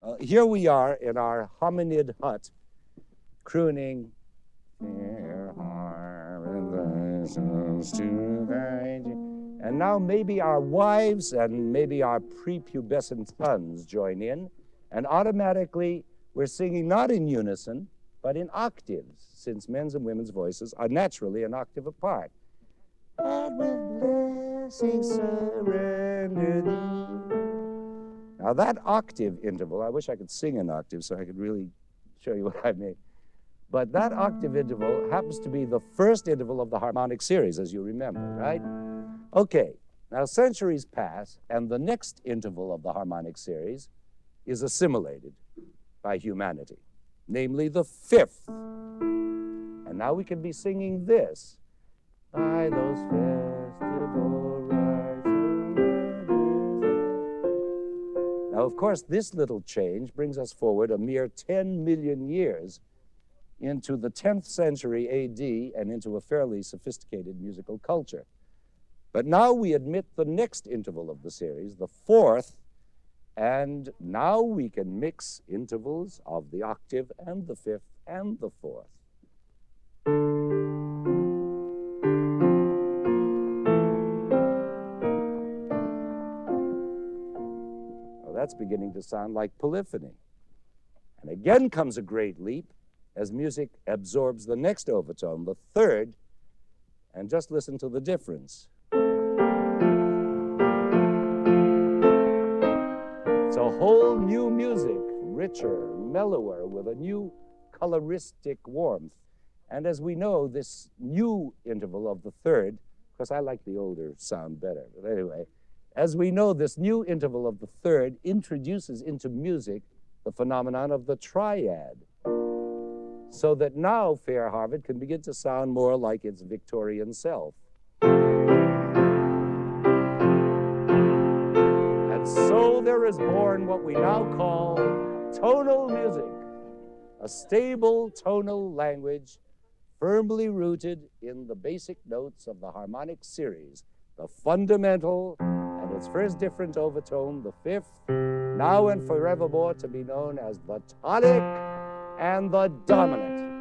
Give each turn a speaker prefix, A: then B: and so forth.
A: Here we are in our hominid hut, crooning. Fair harmonies to guide you. And now maybe our wives and maybe our prepubescent sons join in, and automatically we're singing not in unison, but in octaves, since men's and women's voices are naturally an octave apart. And with blessing surrender thee. Now that octave interval, I wish I could sing an octave so I could really show you what I mean. But that octave interval happens to be the first interval of the harmonic series, as you remember, right? Okay, now centuries pass, and the next interval of the harmonic series is assimilated by humanity, namely the fifth. And now we can be singing this. By those festival rites. Now, of course, this little change brings us forward a mere 10 million years into the 10th century AD and into a fairly sophisticated musical culture. But now we admit the next interval of the series, the fourth, and now we can mix intervals of the octave and the fifth and the fourth. Well, that's beginning to sound like polyphony. And again comes a great leap as music absorbs the next overtone, the third, and just listen to the difference. It's a whole new music, richer, mellower, with a new coloristic warmth. And as we know, this new interval of the third, because I like the older sound better, but anyway, as we know, this new interval of the third introduces into music the phenomenon of the triad, so that now Fair Harvard can begin to sound more like its Victorian self. And so there is born what we now call tonal music, a stable tonal language firmly rooted in the basic notes of the harmonic series, the fundamental and its first different overtone, the fifth, now and forevermore to be known as the tonic and the dominant.